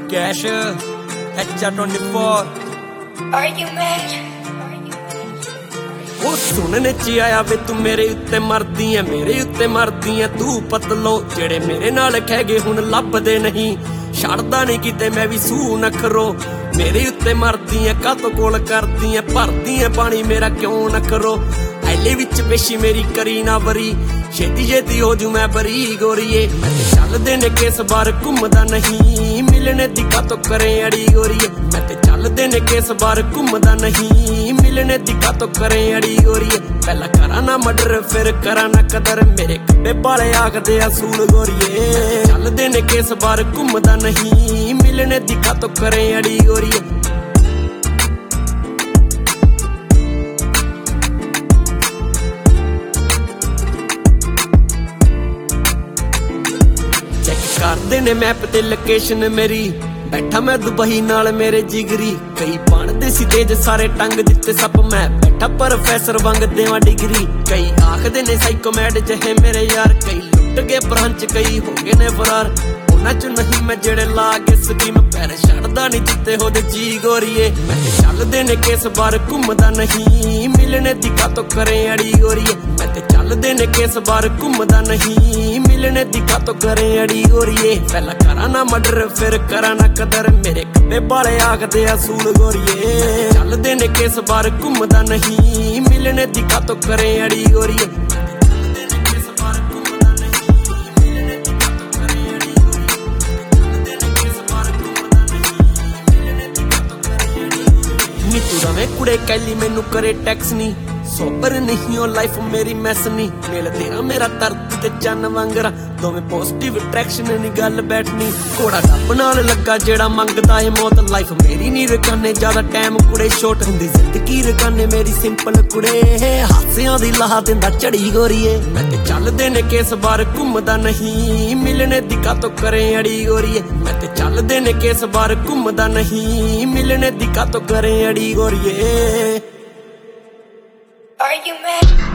Cash HR24 Are you mad? ਉਹ ਸੁਣਨੇ ਚ ਆਇਆ ਵੇ ਤੂੰ ਮੇਰੇ ਉੱਤੇ ਮਰਦੀ ਐ, ਮੇਰੇ ਉੱਤੇ ਮਰਦੀ ਐ ਤੂੰ ਪਤਲੋ। ਜਿਹੜੇ ਮੇਰੇ ਨਾਲ ਖਹਿ ਗਏ ਹੁਣ ਲੱਭਦੇ ਨਹੀਂ, ਛੱਡਦਾ ਨਹੀਂ ਕਿਤੇ ਮੈਂ ਵੀ ਸੂ ਨਖਰੋ। ਮੇਰੇ ਉੱਤੇ ਮਰਦੀ ਐ ਕਾਤੋਂ ਕੋਲ ਕਰਦੀ ਐ, ਭਰਦੀ ਐ ਪਾਣੀ ਮੇਰਾ ਕਿਉਂ ਨਖਰੋ। ਐਲੇ ਵਿੱਚ ਪੇਸ਼ੀ ਮੇਰੀ ਕਰੀ ਨਾ ਵਰੀ, ਛੇਤੀ ਛੇਤੀ ਹੋ ਜੂ ਮੈਂ ਬਰੀ ਗੋਰੀਏ। ਚੱਲਦੇ ਨੇ ਕੇਸ ਬਾਰ ਘੁੰਮਦਾ ਨਹੀਂ, ਮਿਲਣੇ ਦੀ ਕਾਤੋਂ ਕਰੇ ਅੜੀ ਗੋਰੀਏ। ਮੈਂ ਤੇ ਚੱਲਦੇ ਨੇ ਕੇਸ ਬਾਰ ਘੁੰਮਦਾ ਨਹੀਂ, ਮਿਲਣੇ ਦੀ ਕਾਤੋਂ ਕਰੇ ਅੜੀ ਗੋਰੀਏ। ਪਹਿਲਾਂ ਕਰਾਂ ਨਾ ਮਰਡਰ ਫਿਰ ਕਰਾਂ ਨਾ ਕਦਰ, ਮੇਰੇ ਖੱਬੇ ਵਾਲੇ ਆਖਦੇ ਆ ਸੂਲ ਗੋਰੀਏ। ਚੱਲਦੇ ਨੇ ਕੇਸ ਬਾਰ ਘੁੰਮਦਾ ਨਹੀਂ, ਮਿਲਣੇ ਦੀ ਕਾਤੋਂ ਕਰੇ ਅੜੀ ਗੋਰੀਏ। ਕਰਦੇ ਨੇ ਮੈਪ ਤੇ ਲੋਕੇਸ਼ਨ ਮੇਰੀ, ਬੈਠਾ ਮੈਂ ਦੁਬਈ ਨਾਲ ਮੇਰੇ ਜਿਗਰੀ। ਕਈ ਬਣਦੇ ਸੀ ਤੇਜ ਸਾਰੇ ਟੰਗ ਦਿੱਤੇ ਸੱਪ, ਮੈਂ ਬੈਠਾ ਪ੍ਰੋਫੈਸਰ ਵਾਂਗ ਦੇਵਾਂ ਡਿਗਰੀ। ਕਈ ਆਖਦੇ ਨੇ ਸਾਈਕੋਮੈਡ ਜਿਹੇ ਮੇਰੇ ਯਾਰ, ਕਈ ਲੁੱਟ ਗਏ ਬ੍ਰਾਂਚ ਕਈ ਹੋ ਗਏ ਨੇ ਫਰਾਰ। ਉਹਨਾਂ ਚ ਨਹੀਂ ਮੈਂ ਜਿਹੜੇ ਲਾ ਕੇ ਸਕੀਮ, ਪੈਰ ਛੱਡਦਾ ਨਹੀਂ ਜਿੱਤੇ ਹੋਦੇ ਜੀ ਗੋਰੀਏ। ਮੈਂ ਤੇ ਚੱਲਦੇ ਨੇ ਕੇਸ ਬਾਰ ਘੁੰਮਦਾ ਨਹੀਂ, ਮਿਲਣੇ ਦੀ ਕਾਤੋਂ ਕਰੇ ਅੜੀ ਗੋਰੀਏ। ਮੈਂ ਤੇ ਚੱਲਦੇ ਨੇ ਕੇਸ ਬਾਰ ਘੁੰਮਦਾ ਨਹੀਂ, ਮਿਲਣੇ ਦੀ ਕਾਤੋਂ ਕਰੇ ਅੜੀ ਗੋਰੀਏ। ਪਹਿਲਾਂ ਕਰਾਂ ਨਾ ਮਰਡਰ ਫਿਰ ਕਰਾਂ ਨਾ ਕਦਰ, ਮੇਰੇ ਖੱਬੇ ਵਾਲੇ ਆਖਦੇ ਆ ਸੂਲ ਗੋਰੀਏ। ਚੱਲਦੇ ਨੇ ਕੇਸ ਬਾਰ ਘੁੰਮਦਾ ਨਹੀਂ, ਮਿਲਣੇ ਦੀ ਕਾਤੋਂ ਕਰੇ ਅੜੀ ਗੋਰੀਏ। ਨੀ ਤੂੰ ਰਵੇਂ ਕੁੜੇ ਕੈਲੀ ਮੈਨੂੰ ਕਰੇ ਟੈਕਸ ਨੀ, ਸੋਬਰ ਨਹੀਂ ਉਹ ਲਾਈਫ ਮੇਰੀ ਮੈਸ ਨੀ। ਮੇਲ ਤੇਰਾ ਮੇਰਾ ਧਰਤੀ ਤੇ ਚੰਨ ਵਾਂਗਰਾ, ਦੋਵੇਂ ਪੋਜ਼ਿਟਿਵ ਅਟਰੈਕਸ਼ਨ ਨੀ ਗੱਲ ਬੈਠਣੀ। ਘੋੜਾ ਰੱਬ ਨਾਲ ਲੱਗਾ ਜਿਹੜਾ ਮੰਗਦਾ ਏ ਮੌਤ, ਲਾਈਫ ਮੇਰੀ ਨੀ ਰਕਾਨੇ ਜ਼ਿਆਦਾ ਟਾਈਮ ਕੁੜੇ ਛੋਟ ਹੁੰਦੀ ਜ਼ਿੰਦਗੀ ਰਕਾਨੇ ਮੇਰੀ ਸਿੰਪਲ ਕੁੜੇ। ਹਾਸਿਆਂ ਦੀ ਲਾਹ ਦਿੰਦਾ ਝੜੀ ਗੋਰੀਏ। ਮੈਂ ਤੇ ਚੱਲਦੇ ਨੇ ਕੇਸ ਬਾਰ ਘੁੰਮਦਾ ਨਹੀਂ, ਮਿਲਣੇ ਦੀ ਕਾਤੋਂ ਕਰੇ ਅੜੀ ਗੋਰੀਏ। ਮੈਂ ਤੇ ਚੱਲਦੇ ਨੇ ਕੇਸ ਬਾਰ ਘੁੰਮਦਾ ਨਹੀਂ, ਮਿਲਣੇ ਦੀ ਕਾਤੋਂ ਕਰੇ ਅੜੀ ਗੋਰੀਏ। Are you mad?